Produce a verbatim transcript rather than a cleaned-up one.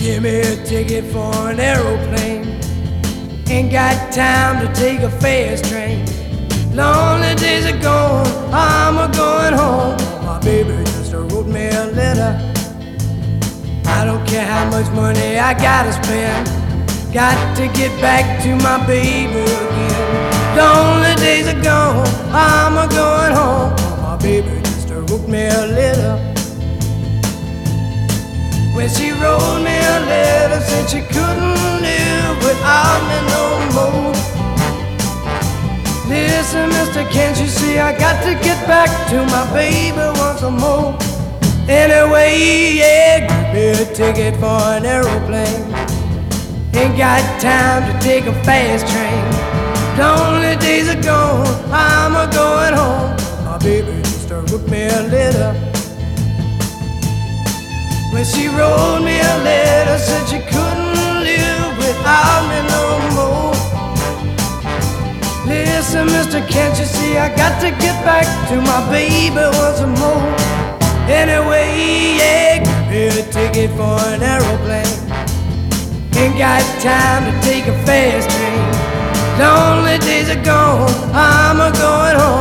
Give me a ticket for an aeroplane. Ain't got time to take a fast train. Lonely days are gone, I'm a going home. My baby just wrote me a letter. I don't care how much money I gotta spend. Got to get back to my baby again. Lonely days are gone, I'm a going home. My baby just wrote me a letter. When she wrote me a letter, said she couldn't live without me no more. Listen, mister, can't you see I got to get back to my baby once more? Anyway, yeah, give me a ticket for an aeroplane. Ain't got time to take a fast train. Lonely days are gone, I'm a going home. My baby just wrote me a letter. When she wrote me a letter, said she couldn't live without me no more. Listen, mister, can't you see I got to get back to my baby once more? Anyway, yeah, give me a ticket for an aeroplane. Ain't got time to take a fast train. Lonely days are gone, I'm a going home.